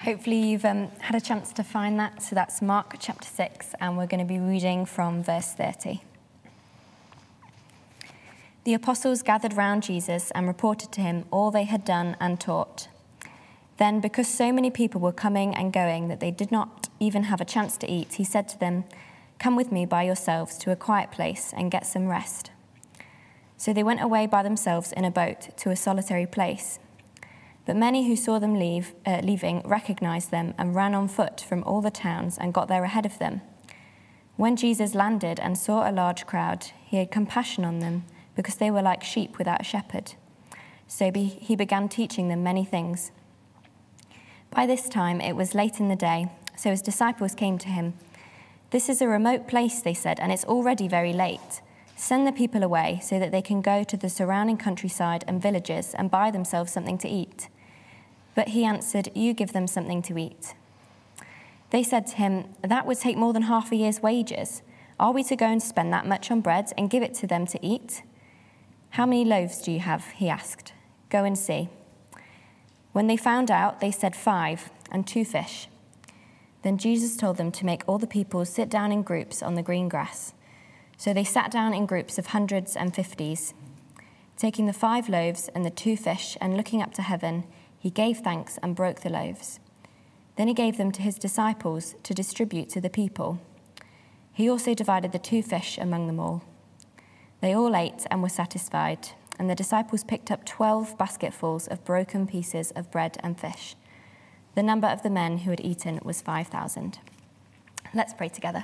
Hopefully you've had a chance to find that. So that's Mark chapter 6, and we're going to be reading from verse 30. The apostles gathered round Jesus and reported to him all they had done and taught. Then, because so many people were coming and going that they did not even have a chance to eat, he said to them, "Come with me by yourselves to a quiet place and get some rest." So they went away by themselves in a boat to a solitary place. But many who saw them leaving recognized them and ran on foot from all the towns and got there ahead of them. When Jesus landed and saw a large crowd, he had compassion on them because they were like sheep without a shepherd. So he began teaching them many things. By this time it was late in the day, so his disciples came to him. "This is a remote place," they said, "and it's already very late. Send the people away so that they can go to the surrounding countryside and villages and buy themselves something to eat." But he answered, "You give them something to eat." They said to him, "That would take more than half a year's wages. Are we to go and spend that much on bread and give it to them to eat?" "How many loaves do you have?" he asked. "Go and see." When they found out, they said 5 and 2 fish. Then Jesus told them to make all the people sit down in groups on the green grass. So they sat down in groups of hundreds and 50s. Taking the 5 loaves and the 2 fish and looking up to heaven, he gave thanks and broke the loaves. Then he gave them to his disciples to distribute to the people. He also divided the 2 fish among them all. They all ate and were satisfied, and the disciples picked up 12 basketfuls of broken pieces of bread and fish. The number of the men who had eaten was 5,000. Let's pray together.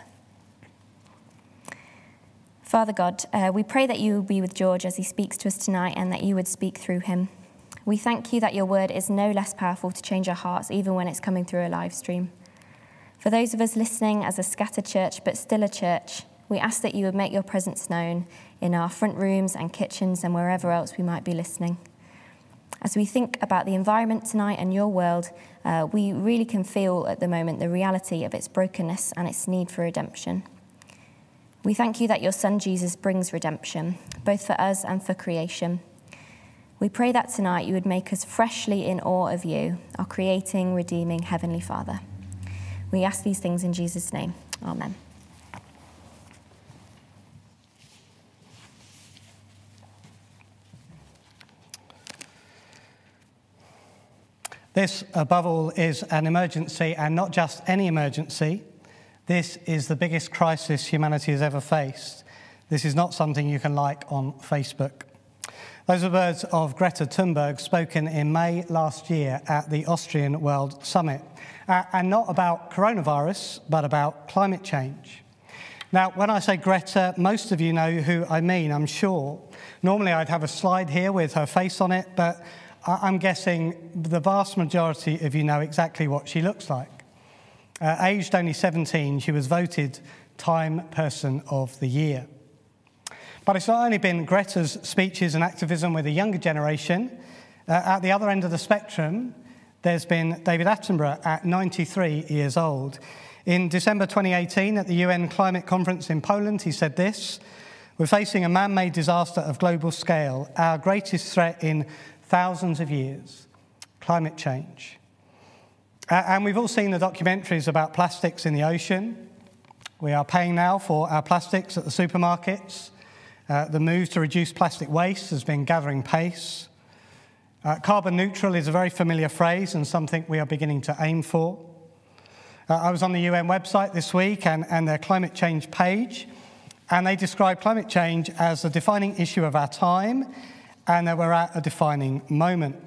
Father God, we pray that you will be with George as he speaks to us tonight and that you would speak through him. We thank you that your word is no less powerful to change our hearts, even when it's coming through a live stream. For those of us listening as a scattered church, but still a church, we ask that you would make your presence known in our front rooms and kitchens and wherever else we might be listening. As we think about the environment tonight and your world, we really can feel at the moment the reality of its brokenness and its need for redemption. We thank you that your son Jesus brings redemption, both for us and for creation. We pray that tonight you would make us freshly in awe of you, our creating, redeeming Heavenly Father. We ask these things in Jesus' name. Amen. This, above all, is an emergency, and not just any emergency. This is the biggest crisis humanity has ever faced. This is not something you can like on Facebook. Those are words of Greta Thunberg spoken in May last year at the Austrian World Summit, and not about coronavirus, but about climate change. Now, when I say Greta, most of you know who I mean, I'm sure. Normally I'd have a slide here with her face on it, but I'm guessing the vast majority of you know exactly what she looks like. Aged only 17, she was voted Time Person of the Year. But it's not only been Greta's speeches and activism with the younger generation. At the other end of the spectrum, there's been David Attenborough at 93 years old. In December 2018, at the UN Climate Conference in Poland, he said this: "We're facing a man-made disaster of global scale, our greatest threat in thousands of years, climate change." And we've all seen the documentaries about plastics in the ocean. We are paying now for our plastics at the supermarkets. The move to reduce plastic waste has been gathering pace. Carbon neutral is a very familiar phrase and something we are beginning to aim for. I was on the UN website this week and their climate change page, and they describe climate change as a defining issue of our time and that we're at a defining moment.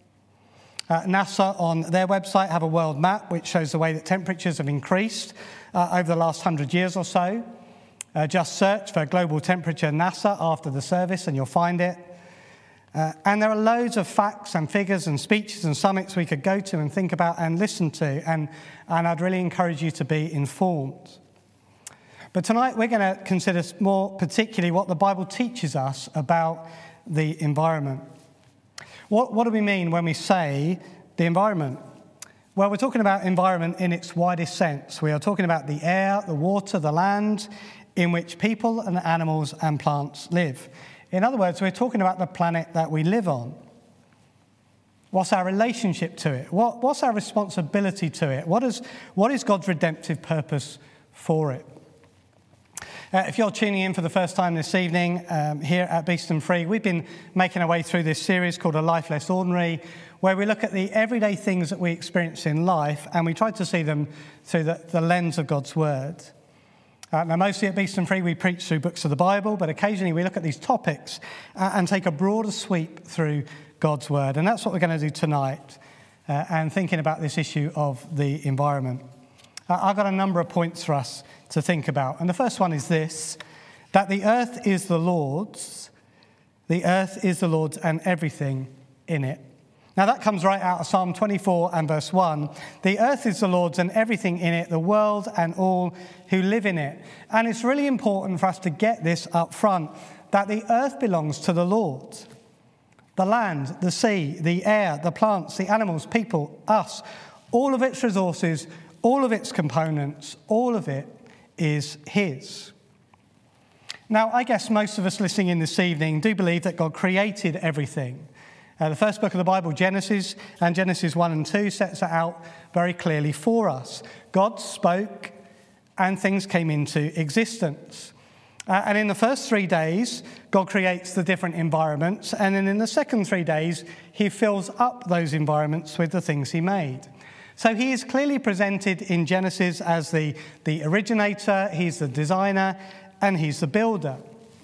NASA on their website have a world map which shows the way that temperatures have increased over the last 100 years or so. Just search for global temperature NASA after the service and you'll find it. And there are loads of facts and figures and speeches and summits we could go to and think about and listen to, and I'd really encourage you to be informed. But tonight we're going to consider more particularly what the Bible teaches us about the environment. What do we mean when we say the environment? Well, we're talking about environment in its widest sense. We are talking about the air, the water, the land in which people and animals and plants live. In other words, we're talking about the planet that we live on. What's our relationship to it? What's our responsibility to it? What is God's redemptive purpose for it? If you're tuning in for the first time this evening here at Beeston Free, we've been making our way through this series called A Life Less Ordinary, where we look at the everyday things that we experience in life and we try to see them through the lens of God's Word. Now, mostly at Beeston Free, we preach through books of the Bible, but occasionally we look at these topics and take a broader sweep through God's Word. And that's what we're going to do tonight, and thinking about this issue of the environment. I've got a number of points for us to think about. And the first one is this, that the earth is the Lord's and everything in it. Now that comes right out of Psalm 24 and verse 1. The earth is the Lord's and everything in it, the world and all who live in it. And it's really important for us to get this up front, that the earth belongs to the Lord. The land, the sea, the air, the plants, the animals, people, us, all of its resources, all of its components, all of it is his. Now, I guess most of us listening in this evening do believe that God created everything. The first book of the Bible, Genesis, and Genesis 1 and 2 sets it out very clearly for us. God spoke and things came into existence. And in the first 3 days, God creates the different environments. And then in the second 3 days, he fills up those environments with the things he made. So he is clearly presented in Genesis as the originator, he's the designer, and he's the builder.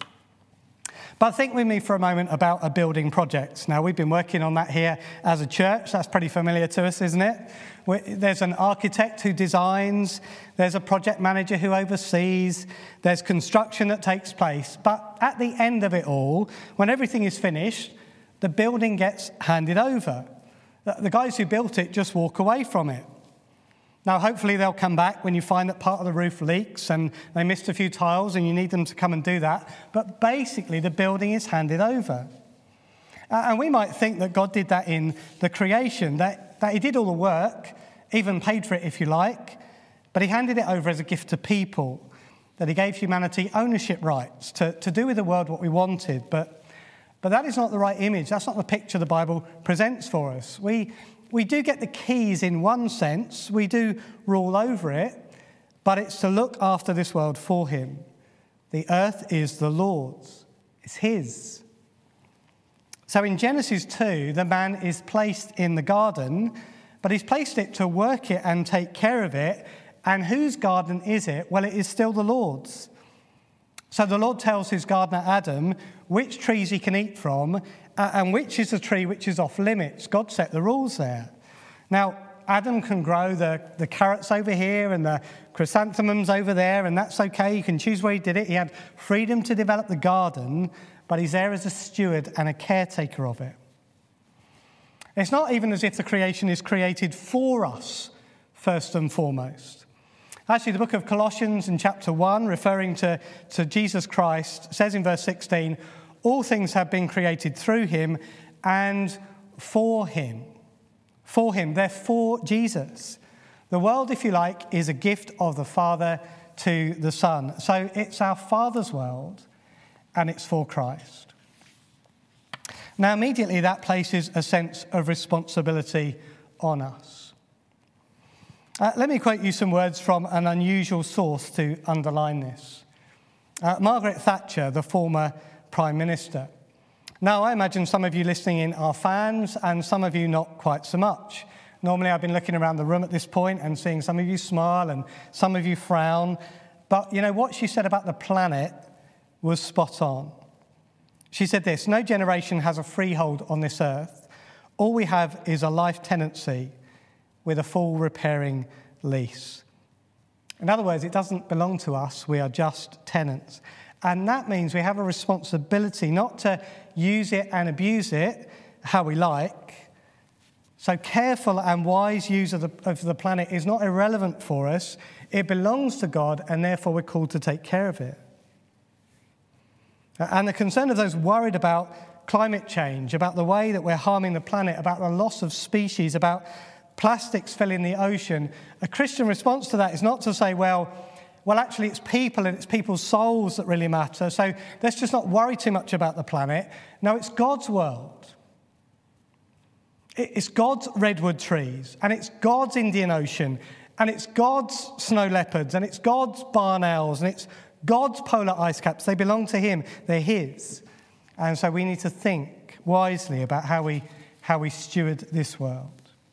But think with me for a moment about a building project. Now, we've been working on that here as a church. That's pretty familiar to us, isn't it? There's an architect who designs, there's a project manager who oversees, there's construction that takes place. But at the end of it all, when everything is finished, the building gets handed over. The guys who built it just walk away from it. Now, hopefully they'll come back when you find that part of the roof leaks and they missed a few tiles and you need them to come and do that. But basically, the building is handed over. And we might think that God did that in the creation, that he did all the work, even paid for it if you like, but he handed it over as a gift to people, that he gave humanity ownership rights to do with the world what we wanted. But that is not the right image. That's not the picture the Bible presents for us. We do get the keys in one sense. We do rule over it, but it's to look after this world for him. The earth is the Lord's. It's his. So in Genesis 2, the man is placed in the garden, but he's placed it to work it and take care of it. And whose garden is it? Well, it is still the Lord's. So the Lord tells his gardener Adam which trees he can eat from and which is the tree which is off limits. God set the rules there. Now, Adam can grow the carrots over here and the chrysanthemums over there, and that's okay. You can choose where he did it. He had freedom to develop the garden, but he's there as a steward and a caretaker of it. It's not even as if the creation is created for us, first and foremost. Actually, the book of Colossians in chapter 1, referring to Jesus Christ, says in verse 16, all things have been created through him and for him. For him, they're for Jesus. The world, if you like, is a gift of the Father to the Son. So it's our Father's world and it's for Christ. Now, immediately that places a sense of responsibility on us. Let me quote you some words from an unusual source to underline this. Margaret Thatcher, the former Prime Minister. Now, I imagine some of you listening in are fans and some of you not quite so much. Normally, I've been looking around the room at this point and seeing some of you smile and some of you frown. But, you know, what she said about the planet was spot on. She said this, no generation has a freehold on this earth. All we have is a life tenancy with a full repairing lease. In other words, it doesn't belong to us. We are just tenants. And that means we have a responsibility not to use it and abuse it how we like. So careful and wise use of the planet is not irrelevant for us. It belongs to God, and therefore we're called to take care of it. And the concern of those worried about climate change, about the way that we're harming the planet, about the loss of species, about plastics filling the ocean, a Christian response to that is not to say, well, actually it's people and it's people's souls that really matter, so let's just not worry too much about the planet. No, it's God's world. It's God's redwood trees, and it's God's Indian Ocean, and it's God's snow leopards, and it's God's barn owls, and it's God's polar ice caps. They belong to him. They're his. And so we need to think wisely about how we steward this world.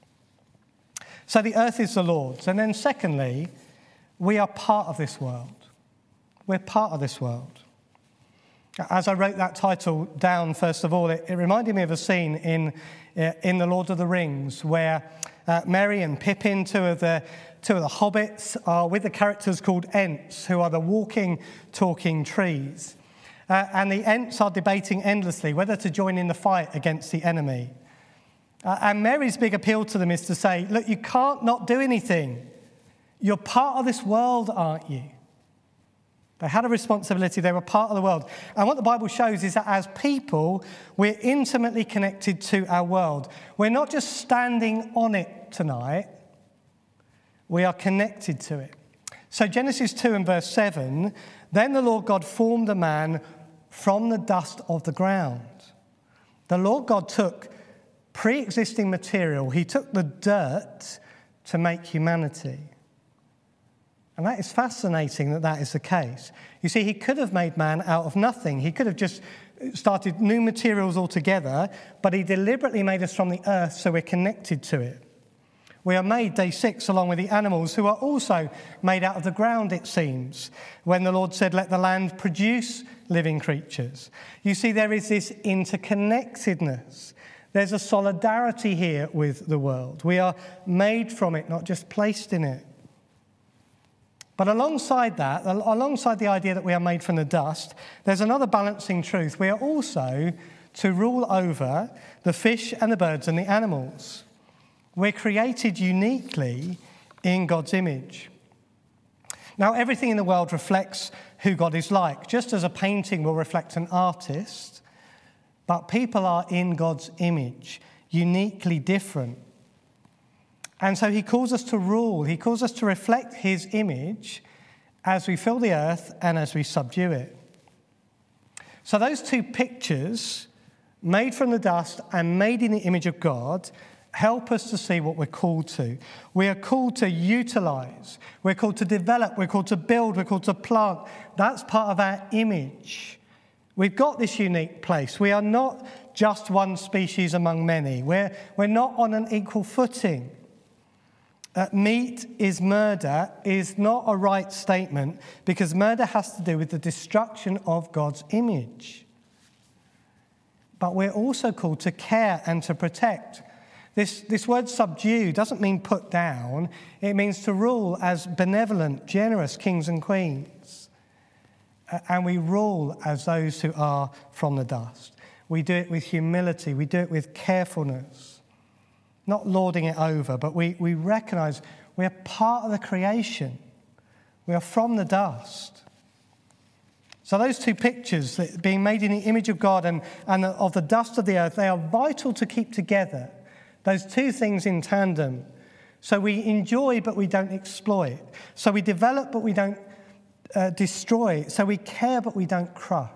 So the earth is the Lord's. And then secondly, we are part of this world. We're part of this world. As I wrote that title down, first of all, it reminded me of a scene in The Lord of the Rings where Merry and Pippin, two of the hobbits, are with the characters called Ents, who are the walking, talking trees. And the Ents are debating endlessly whether to join in the fight against the enemy. And Merry's big appeal to them is to say, look, you can't not do anything. You're part of this world, aren't you? They had a responsibility. They were part of the world. And what the Bible shows is that as people, we're intimately connected to our world. We're not just standing on it tonight. We are connected to it. So Genesis 2 and verse 7, then the Lord God formed a man from the dust of the ground. The Lord God took pre-existing material. He took the dirt to make humanity. And that is fascinating that that is the case. You see, he could have made man out of nothing. He could have just started new materials altogether, but he deliberately made us from the earth so we're connected to it. We are made, day 6, along with the animals, who are also made out of the ground, it seems, when the Lord said, let the land produce living creatures. You see, there is this interconnectedness. There's a solidarity here with the world. We are made from it, not just placed in it. But alongside that, alongside the idea that we are made from the dust, there's another balancing truth. We are also to rule over the fish and the birds and the animals. We're created uniquely in God's image. Now, everything in the world reflects who God is like, just as a painting will reflect an artist, but people are in God's image, uniquely different. And so he calls us to rule. He calls us to reflect his image as we fill the earth and as we subdue it. So those two pictures, made from the dust and made in the image of God, help us to see what we're called to. We are called to utilize. We're called to develop. We're called to build. We're called to plant. That's part of our image. We've got this unique place. We are not just one species among many. We're not on an equal footing. Meat is murder is not a right statement because murder has to do with the destruction of God's image. But we're also called to care and to protect. This word subdue doesn't mean put down. It means to rule as benevolent, generous kings and queens. And we rule as those who are from the dust. We do it with humility. We do it with carefulness. Not lording it over, but we recognize we are part of the creation. We are from the dust. So those two pictures, being made in the image of God and of the dust of the earth, they are vital to keep together. Those two things in tandem. So we enjoy, but we don't exploit. So we develop, but we don't destroy. So we care, but we don't crush.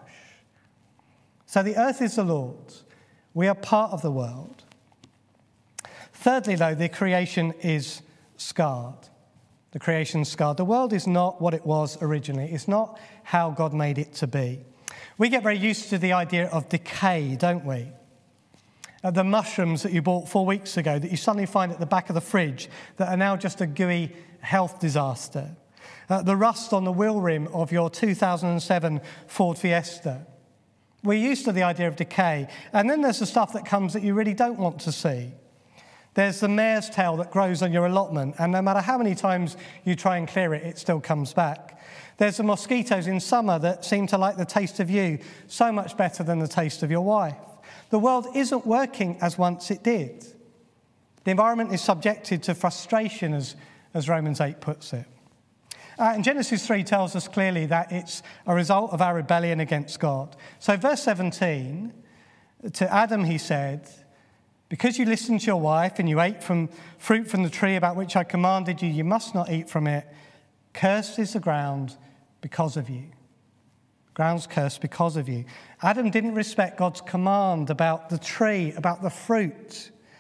So the earth is the Lord's. We are part of the world. Thirdly, though, the creation is scarred. The creation's scarred. The world is not what it was originally. It's not how God made it to be. We get very used to the idea of decay, don't we? The mushrooms that you bought 4 weeks ago that you suddenly find at the back of the fridge that are now just a gooey health disaster. The rust on the wheel rim of your 2007 Ford Fiesta. We're used to the idea of decay. And then there's the stuff that comes that you really don't want to see. There's the mare's tail that grows on your allotment, and no matter how many times you try and clear it, it still comes back. There's the mosquitoes in summer that seem to like the taste of you so much better than the taste of your wife. The world isn't working as once it did. The environment is subjected to frustration, as Romans 8 puts it. And Genesis 3 tells us clearly that it's a result of our rebellion against God. So verse 17, to Adam he said, because you listened to your wife and you ate from fruit from the tree about which I commanded you, you must not eat from it. Cursed is the ground because of you. The ground's cursed because of you. Adam didn't respect God's command about the tree, about the fruit.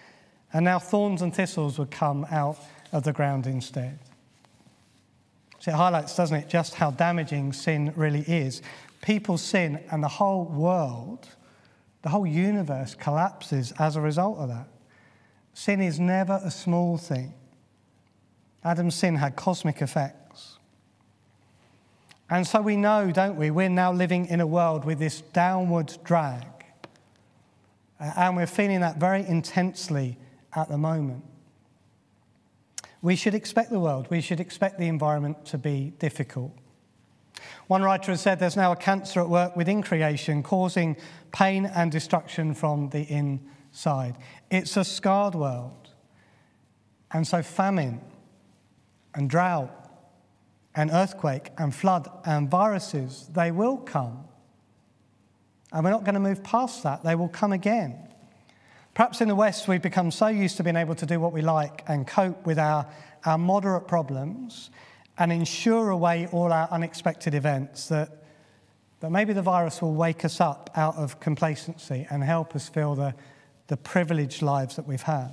and now thorns and thistles would come out of the ground instead. So it highlights, doesn't it, just how damaging sin really is. People sin and the whole world, the whole universe collapses as a result of that. Sin is never a small thing. Adam's sin had cosmic effects. And so we know, don't we, we're now living in a world with this downward drag. And we're feeling that very intensely at the moment. We should expect the world, we should expect the environment to be difficult. One writer has said there's now a cancer at work within creation, causing pain and destruction from the inside. It's a scarred world. And so famine and drought and earthquake and flood and viruses, they will come. And we're not going to move past that. They will come again. Perhaps in the West, we've become so used to being able to do what we like and cope with our moderate problems and ensure away all our unexpected events that maybe the virus will wake us up out of complacency and help us feel the privileged lives that we've had.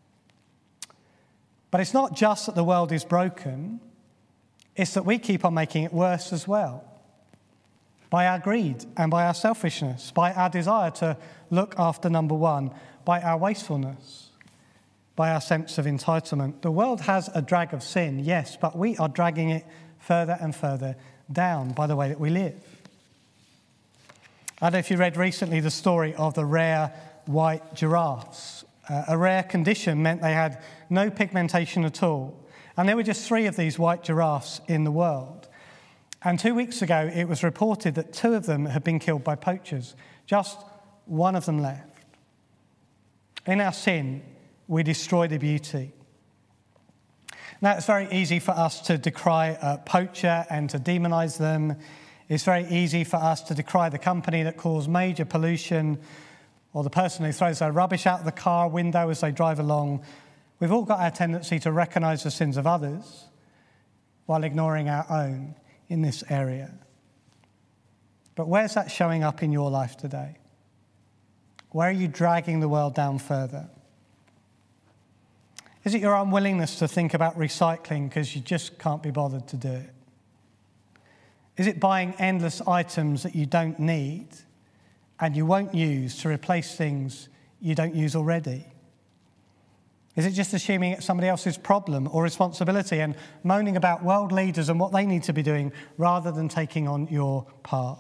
But it's not just that the world is broken, it's that we keep on making it worse as well. By our greed and by our selfishness, by our desire to look after number one, by our wastefulness, by our sense of entitlement. The world has a drag of sin, yes, but we are dragging it further and further down by the way that we live. I don't know if you read recently the story of the rare white giraffes. A rare condition meant they had no pigmentation at all. And there were just 3 of these white giraffes in the world. And 2 weeks ago, it was reported that 2 of them had been killed by poachers. Just 1 of them left. In our sin, we destroy the beauty. Now, it's very easy for us to decry a poacher and to demonize them. It's very easy for us to decry the company that caused major pollution or the person who throws their rubbish out the car window as they drive along. We've all got our tendency to recognize the sins of others while ignoring our own in this area. But where's that showing up in your life today? Where are you dragging the world down further? Is it your unwillingness to think about recycling because you just can't be bothered to do it? Is it buying endless items that you don't need and you won't use to replace things you don't use already? Is it just assuming it's somebody else's problem or responsibility and moaning about world leaders and what they need to be doing rather than taking on your part?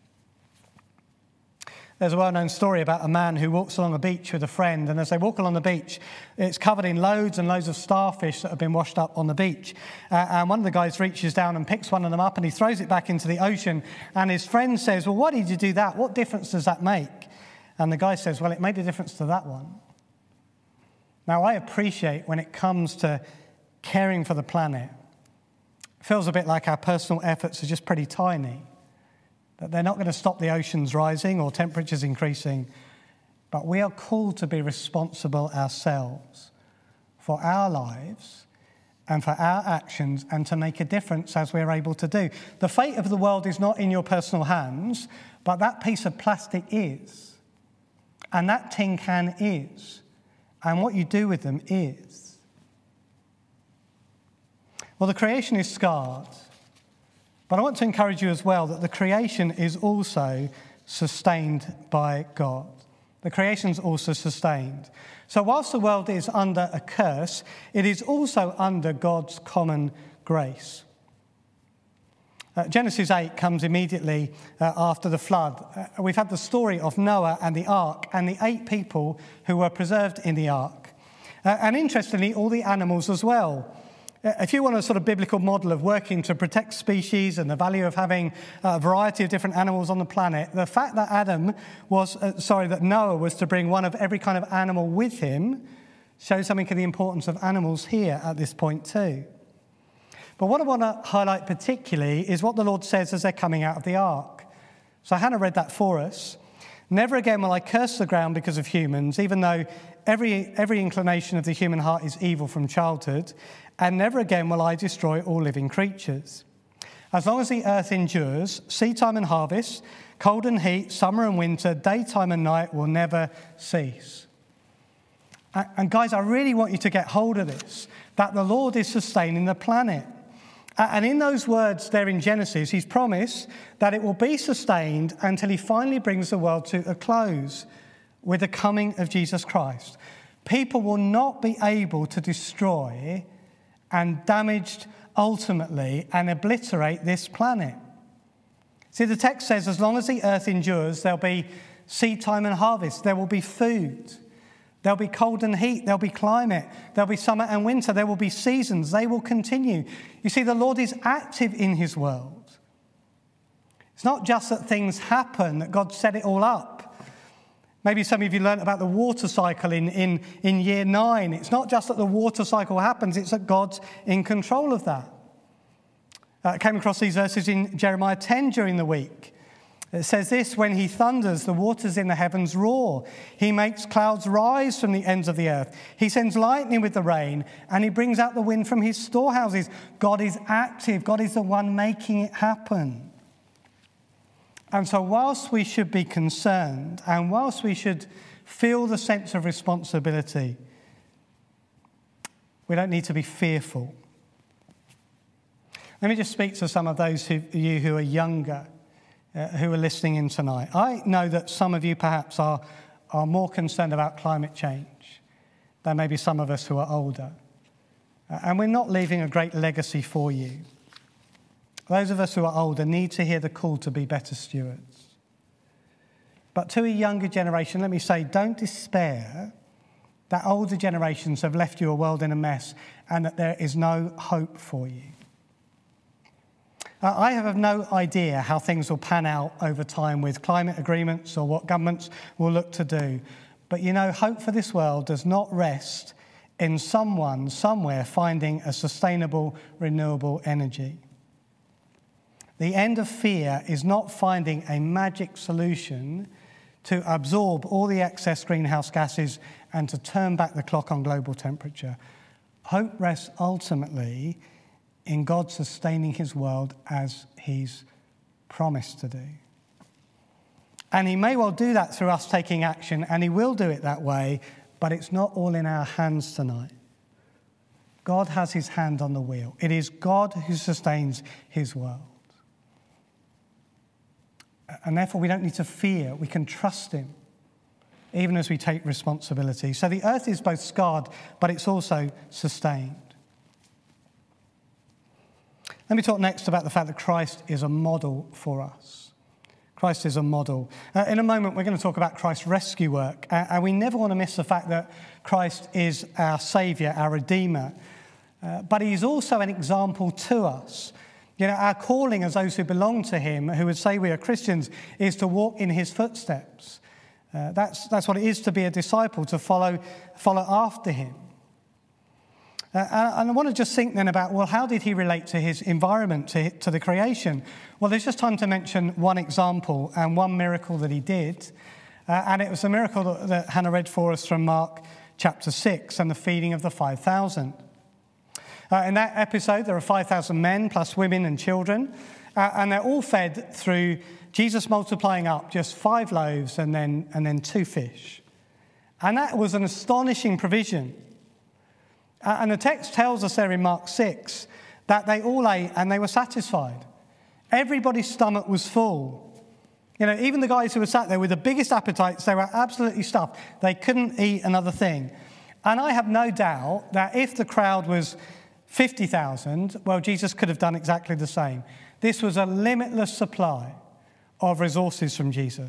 There's a well-known story about a man who walks along a beach with a friend, and as they walk along the beach, it's covered in loads and loads of starfish that have been washed up on the beach. And one of the guys reaches down and picks one of them up and he throws it back into the ocean. And his friend says, well, why did you do that? What difference does that make? And the guy says, well, it made a difference to that one. Now, I appreciate when it comes to caring for the planet, it feels a bit like our personal efforts are just pretty tiny. That they're not going to stop the oceans rising or temperatures increasing, but we are called to be responsible ourselves for our lives and for our actions and to make a difference as we're able to do. The fate of the world is not in your personal hands, but that piece of plastic is, and that tin can is, and what you do with them is. Well, the creation is scarred. But I want to encourage you as well that the creation is also sustained by God. The creation is also sustained. So whilst the world is under a curse, it is also under God's common grace. Genesis 8 comes immediately after the flood. We've had the story of Noah and the ark and the 8 people who were preserved in the ark. And interestingly, all the animals as well. If you want a sort of biblical model of working to protect species and the value of having a variety of different animals on the planet, the fact that that Noah was to bring one of every kind of animal with him shows something of the importance of animals here at this point too. But what I want to highlight particularly is what the Lord says as they're coming out of the ark. So Hannah read that for us. Never again will I curse the ground because of humans, even though every inclination of the human heart is evil from childhood. And never again will I destroy all living creatures. As long as the earth endures, seedtime and harvest, cold and heat, summer and winter, daytime and night will never cease. And guys, I really want you to get hold of this, that the Lord is sustaining the planet. And in those words there in Genesis, he's promised that it will be sustained until he finally brings the world to a close with the coming of Jesus Christ. People will not be able to destroy and damage ultimately and obliterate this planet. See, the text says as long as the earth endures, there'll be seed time and harvest. There will be food. There'll be cold and heat. There'll be climate. There'll be summer and winter. There will be seasons. They will continue. You see, the Lord is active in his world. It's not just that things happen, that God set it all up. Maybe some of you learnt about the water cycle in year 9. It's not just that the water cycle happens, it's that God's in control of that. I came across these verses in Jeremiah 10 during the week. It says this: when he thunders, the waters in the heavens roar. He makes clouds rise from the ends of the earth. He sends lightning with the rain, and he brings out the wind from his storehouses. God is active. God is the one making it happen. And so whilst we should be concerned, and whilst we should feel the sense of responsibility, we don't need to be fearful. Let me just speak to some of those of you who are younger, who are listening in tonight. I know that some of you perhaps are more concerned about climate change than maybe some of us who are older. And we're not leaving a great legacy for you. Those of us who are older need to hear the call to be better stewards. But to a younger generation, let me say, don't despair that older generations have left you a world in a mess and that there is no hope for you. I have no idea how things will pan out over time with climate agreements or what governments will look to do. But you know, hope for this world does not rest in someone somewhere finding a sustainable, renewable energy. The end of fear is not finding a magic solution to absorb all the excess greenhouse gases and to turn back the clock on global temperature. Hope rests ultimately in God sustaining his world as he's promised to do. And he may well do that through us taking action, and he will do it that way, but it's not all in our hands tonight. God has his hand on the wheel. It is God who sustains his world. And therefore we don't need to fear. We can trust him, even as we take responsibility. So the earth is both scarred, but it's also sustained. Let me talk next about the fact that Christ is a model for us. Christ is a model. In a moment, we're going to talk about Christ's rescue work. And we never want to miss the fact that Christ is our Saviour, our Redeemer. But he's also an example to us. You know, our calling as those who belong to him, who would say we are Christians, is to walk in his footsteps. That's what it is to be a disciple, to follow after him. And I want to just think then about, well, how did he relate to his environment, to the creation? Well, there's just time to mention one example and one miracle that he did. And it was a miracle that Hannah read for us from Mark chapter 6 and the feeding of the 5,000. In that episode, there are 5,000 men plus women and children. And they're all fed through Jesus multiplying up just 5 loaves and then 2 fish. And that was an astonishing provision. And the text tells us there in Mark 6 that they all ate and they were satisfied. Everybody's stomach was full. You know, even the guys who were sat there with the biggest appetites, they were absolutely stuffed. They couldn't eat another thing. And I have no doubt that if the crowd was 50,000, well, Jesus could have done exactly the same. This was a limitless supply of resources from Jesus.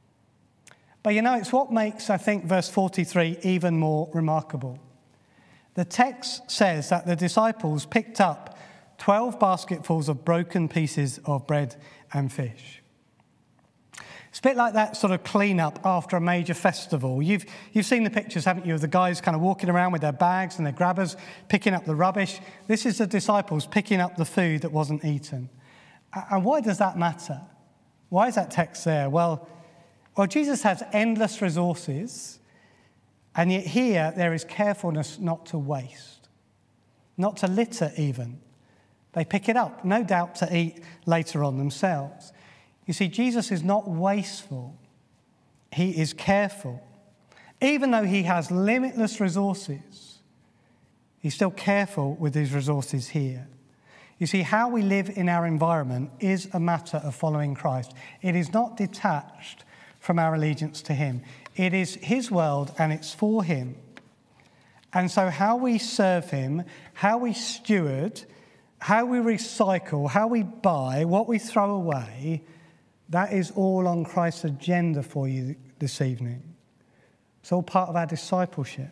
But you know, it's what makes, I think, verse 43 even more remarkable. The text says that the disciples picked up 12 basketfuls of broken pieces of bread and fish. It's a bit like that sort of clean-up after a major festival. You've seen the pictures, haven't you, of the guys kind of walking around with their bags and their grabbers, picking up the rubbish. This is the disciples picking up the food that wasn't eaten. And why does that matter? Why is that text there? Well, Jesus has endless resources. And yet here there is carefulness not to waste, not to litter even. They pick it up, no doubt to eat later on themselves. You see, Jesus is not wasteful. He is careful. Even though he has limitless resources, he's still careful with his resources here. You see, how we live in our environment is a matter of following Christ. It is not detached from our allegiance to him. It is his world and it's for him. And so how we serve him, how we steward, how we recycle, how we buy, what we throw away, that is all on Christ's agenda for you this evening. It's all part of our discipleship.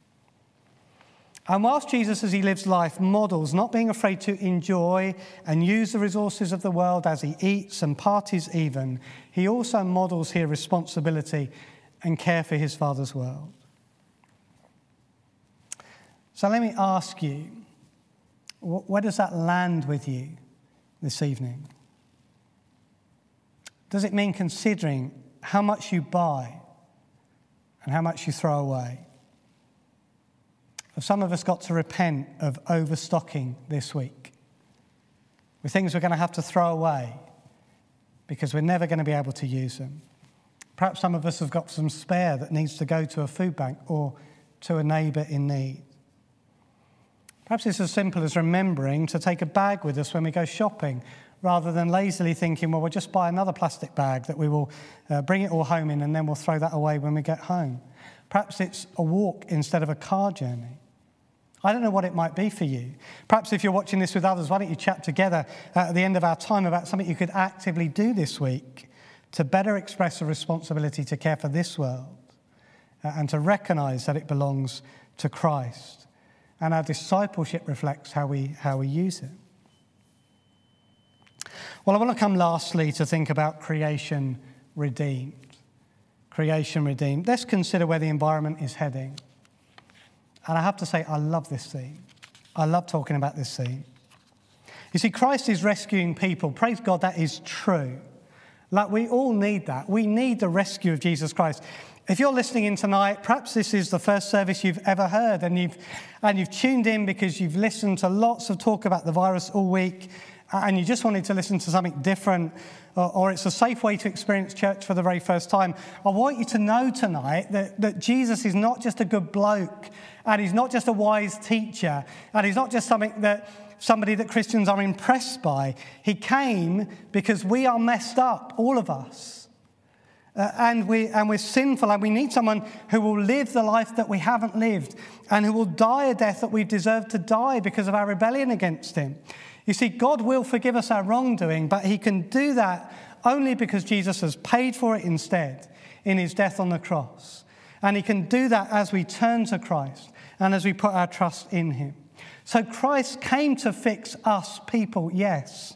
And whilst Jesus, as he lives life, models not being afraid to enjoy and use the resources of the world as he eats and parties even, he also models here responsibility and care for his Father's world. So let me ask you, where does that land with you this evening? Does it mean considering how much you buy and how much you throw away? Have some of us got to repent of overstocking this week with things we're going to have to throw away because we're never going to be able to use them? Perhaps some of us have got some spare that needs to go to a food bank or to a neighbour in need. Perhaps it's as simple as remembering to take a bag with us when we go shopping rather than lazily thinking, well, we'll just buy another plastic bag that we will bring it all home in and then we'll throw that away when we get home. Perhaps it's a walk instead of a car journey. I don't know what it might be for you. Perhaps if you're watching this with others, why don't you chat together at the end of our time about something you could actively do this week to better express a responsibility to care for this world and to recognise that it belongs to Christ. And our discipleship reflects how we use it. Well, I want to come lastly to think about creation redeemed. Creation redeemed. Let's consider where the environment is heading. And I have to say, I love this theme. I love talking about this theme. You see, Christ is rescuing people. Praise God, that is true. Like, we all need that. We need the rescue of Jesus Christ. If you're listening in tonight, perhaps this is the first service you've ever heard and you've tuned in because you've listened to lots of talk about the virus all week and you just wanted to listen to something different, or it's a safe way to experience church for the very first time. I want you to know tonight that Jesus is not just a good bloke, and he's not just a wise teacher, and he's not just somebody that Christians are impressed by. He came because we are messed up, all of us. And we're sinful, and we need someone who will live the life that we haven't lived and who will die a death that we've deserved to die because of our rebellion against him. You see, God will forgive us our wrongdoing, but he can do that only because Jesus has paid for it instead in his death on the cross. And he can do that as we turn to Christ and as we put our trust in him. So Christ came to fix us people, yes,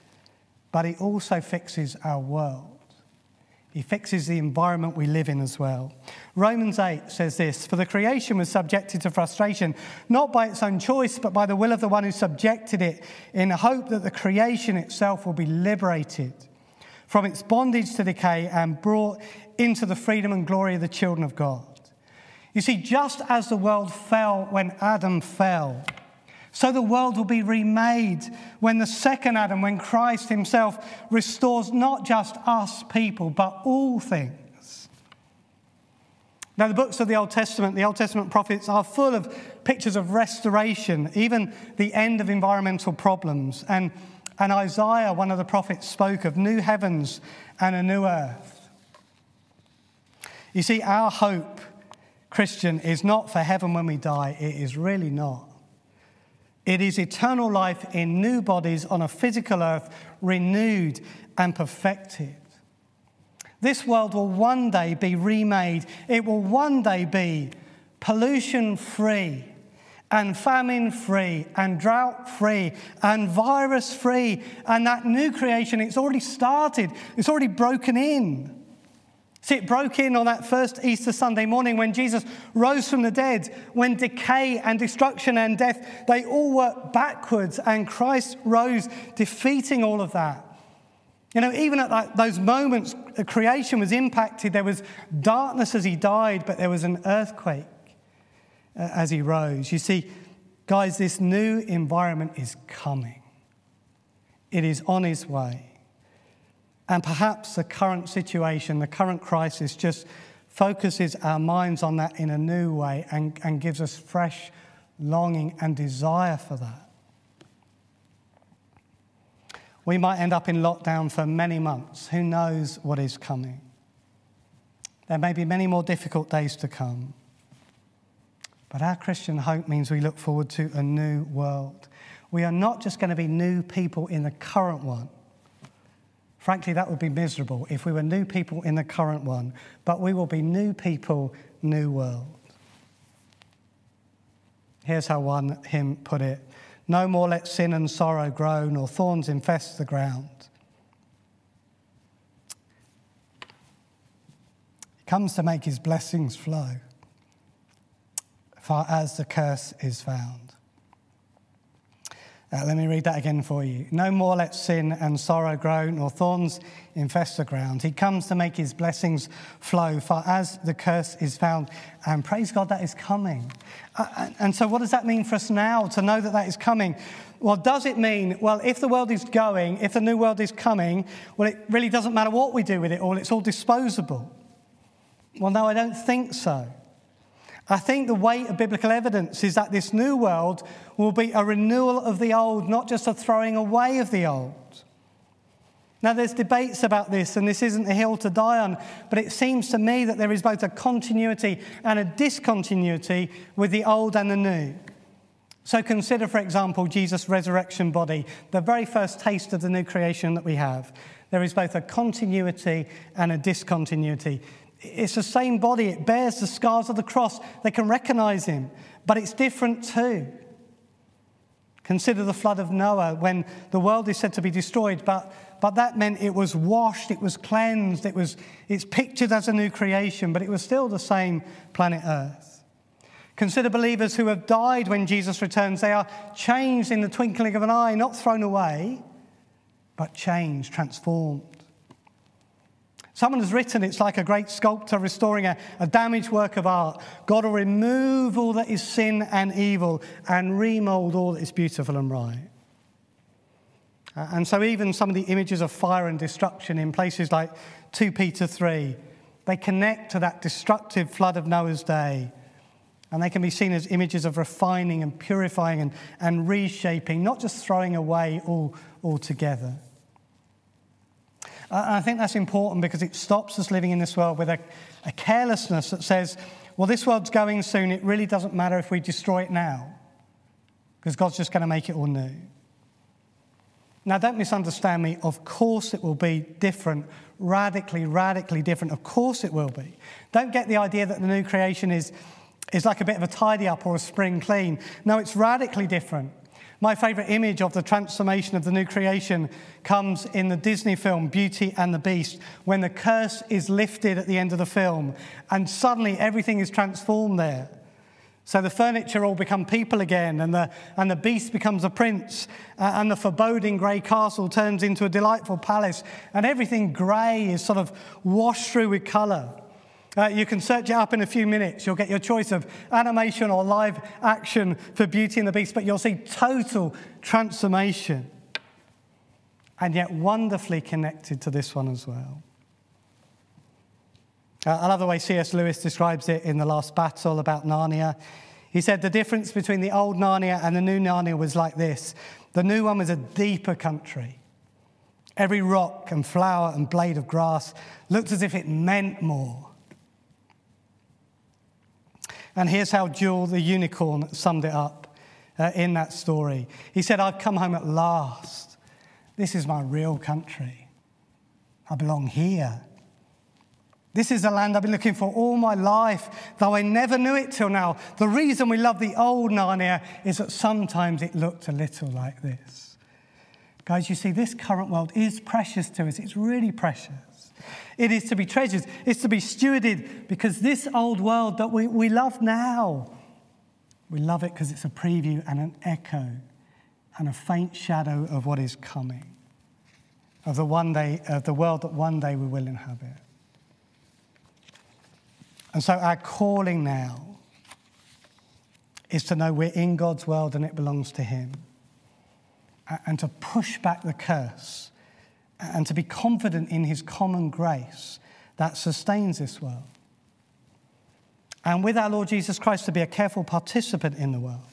but he also fixes our world. He fixes the environment we live in as well. Romans 8 says this: "For the creation was subjected to frustration, not by its own choice, but by the will of the one who subjected it, in hope that the creation itself will be liberated from its bondage to decay and brought into the freedom and glory of the children of God." You see, just as the world fell when Adam fell, so the world will be remade when the second Adam, when Christ himself restores not just us people, but all things. Now, the books of the Old Testament prophets are full of pictures of restoration, even the end of environmental problems. And Isaiah, one of the prophets, spoke of new heavens and a new earth. You see, our hope, Christian, is not for heaven when we die. It is really not. It is eternal life in new bodies on a physical earth, renewed and perfected. This world will one day be remade. It will one day be pollution-free and famine-free and drought-free and virus-free. And that new creation, it's already started. It's already broken in. See, it broke in on that first Easter Sunday morning when Jesus rose from the dead, when decay and destruction and death, they all worked backwards, and Christ rose, defeating all of that. You know, even at those moments, creation was impacted. There was darkness as he died, but there was an earthquake as he rose. You see, guys, this new environment is coming. It is on its way. And perhaps the current situation, the current crisis just focuses our minds on that in a new way and gives us fresh longing and desire for that. We might end up in lockdown for many months. Who knows what is coming? There may be many more difficult days to come. But our Christian hope means we look forward to a new world. We are not just going to be new people in the current one. Frankly, that would be miserable if we were new people in the current one. But we will be new people, new world. Here's how one hymn put it. No more let sin and sorrow grow, nor thorns infest the ground. He comes to make his blessings flow, far as the curse is found. Let me read that again for you. No more let sin and sorrow grow, nor thorns infest the ground. He comes to make his blessings flow, far as the curse is found. And praise God, that is coming. And so what does that mean for us now, to know that that is coming? Well, does it mean, well, if the world is going, if the new world is coming, well, it really doesn't matter what we do with it all, it's all disposable? Well, no, I don't think so. I think the weight of biblical evidence is that this new world will be a renewal of the old, not just a throwing away of the old. Now, there's debates about this, and this isn't a hill to die on, but it seems to me that there is both a continuity and a discontinuity with the old and the new. So consider, for example, Jesus' resurrection body, the very first taste of the new creation that we have. There is both a continuity and a discontinuity. It's the same body. It bears the scars of the cross. They can recognize him, but it's different too. Consider the flood of Noah when the world is said to be destroyed, but that meant it was washed, it was cleansed, it's pictured as a new creation, but it was still the same planet Earth. Consider believers who have died when Jesus returns. They are changed in the twinkling of an eye, not thrown away, but changed, transformed. Someone has written, it's like a great sculptor restoring a damaged work of art. God will remove all that is sin and evil and remold all that is beautiful and right. And so even some of the images of fire and destruction in places like 2 Peter 3, they connect to that destructive flood of Noah's day. And they can be seen as images of refining and purifying and reshaping, not just throwing away altogether. I think that's important because it stops us living in this world with a carelessness that says, well, this world's going soon. It really doesn't matter if we destroy it now because God's just going to make it all new. Now, don't misunderstand me. Of course it will be different, radically different. Of course it will be. Don't get the idea that the new creation is like a bit of a tidy up or a spring clean. No, it's radically different. My favourite image of the transformation of the new creation comes in the Disney film Beauty and the Beast, when the curse is lifted at the end of the film and suddenly everything is transformed there. So the furniture all become people again, and the beast becomes a prince, and the foreboding grey castle turns into a delightful palace, and everything grey is sort of washed through with colour. You can search it up in a few minutes. You'll get your choice of animation or live action for Beauty and the Beast, but you'll see total transformation. And yet wonderfully connected to this one as well. I love the way C.S. Lewis describes it in The Last Battle about Narnia. He said the difference between the old Narnia and the new Narnia was like this. The new one was a deeper country. Every rock and flower and blade of grass looked as if it meant more. And here's how Jewel the unicorn summed it up in that story. He said, I've come home at last. This is my real country. I belong here. This is the land I've been looking for all my life, though I never knew it till now. The reason we love the old Narnia is that sometimes it looked a little like this. Guys, you see, this current world is precious to us. It's really precious. It is to be treasured. It's to be stewarded, because this old world that we love now, we love it because it's a preview and an echo and a faint shadow of what is coming, of the world that one day we will inhabit. And so our calling now is to know we're in God's world and it belongs to him, and to push back the curse, and to be confident in his common grace that sustains this world. and with our Lord Jesus Christ to be a careful participant in the world.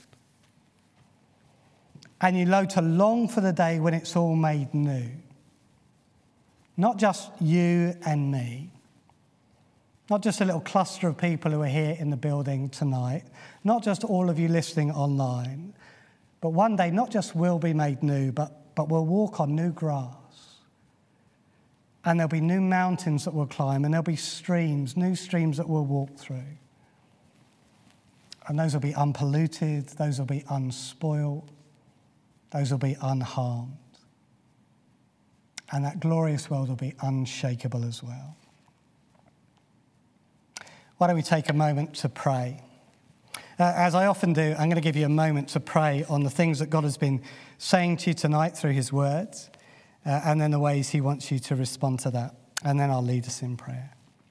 And you know to long for the day when it's all made new. Not just you and me, not just a little cluster of people who are here in the building tonight, not just all of you listening online, but one day not just we'll be made new, but we'll walk on new grass. And there'll be new mountains that we'll climb, and there'll be streams, new streams that we'll walk through. And those will be unpolluted, those will be unspoiled, those will be unharmed. And that glorious world will be unshakable as well. Why don't we take a moment to pray? As I often do, I'm going to give you a moment to pray on the things that God has been saying to you tonight through his words, and then the ways he wants you to respond to that. And then I'll lead us in prayer.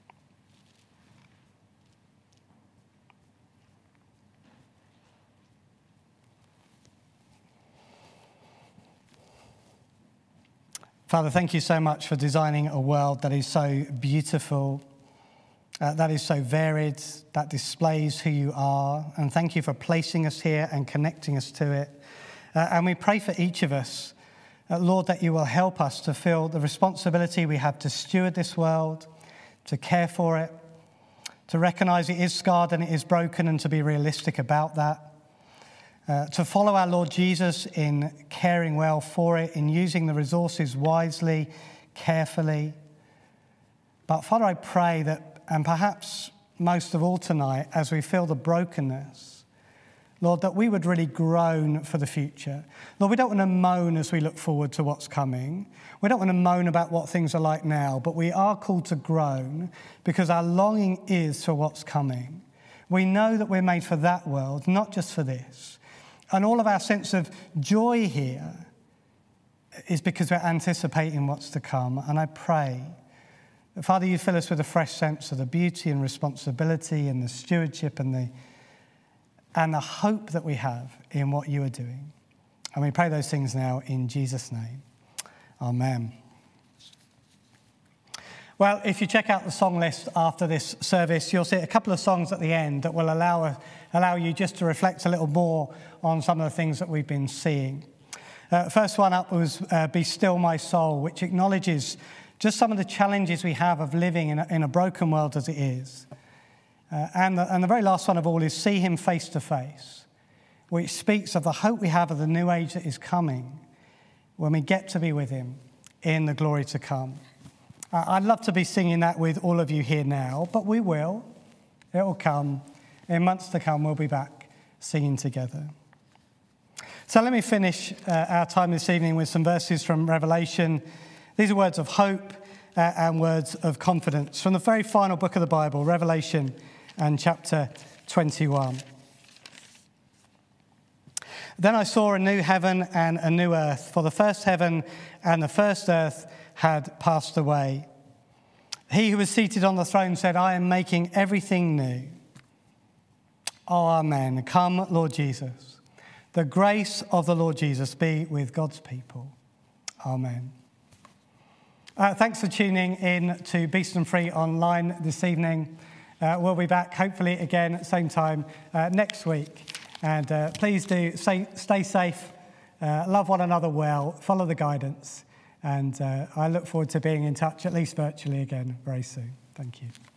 Father, thank you so much for designing a world that is so beautiful, that is so varied, that displays who you are. And thank you for placing us here and connecting us to it. And we pray for each of us, Lord, that you will help us to feel the responsibility we have to steward this world, to care for it, to recognize it is scarred and it is broken, and to be realistic about that. To follow our Lord Jesus in caring well for it, in using the resources wisely, carefully. But Father, I pray that, and perhaps most of all tonight, as we feel the brokenness, Lord, that we would really groan for the future. Lord, we don't want to moan as we look forward to what's coming. We don't want to moan about what things are like now, but we are called to groan because our longing is for what's coming. We know that we're made for that world, not just for this. And all of our sense of joy here is because we're anticipating what's to come. And I pray that, Father, you fill us with a fresh sense of the beauty and responsibility and the stewardship and the hope that we have in what you are doing. And we pray those things now in Jesus' name. Amen. Well, if you check out the song list after this service, you'll see a couple of songs at the end that will allow you just to reflect a little more on some of the things that we've been seeing. First one up was Be Still My Soul, which acknowledges just some of the challenges we have of living in a broken world as it is. And the very last one of all is See Him Face to Face, which speaks of the hope we have of the new age that is coming when we get to be with him in the glory to come. I'd love to be singing that with all of you here now, but we will. It will come. In months to come, we'll be back singing together. So let me finish our time this evening with some verses from Revelation. These are words of hope and words of confidence from the very final book of the Bible, Revelation and chapter 21. Then I saw a new heaven and a new earth, for the first heaven and the first earth had passed away. He who was seated on the throne said, I am making everything new. Oh, amen. Come, Lord Jesus. The grace of the Lord Jesus be with God's people. Amen. Thanks for tuning in to Beeston Free Online this evening. We'll be back hopefully again at the same time next week. And please do stay safe, love one another well, follow the guidance. And I look forward to being in touch, at least virtually again, very soon. Thank you.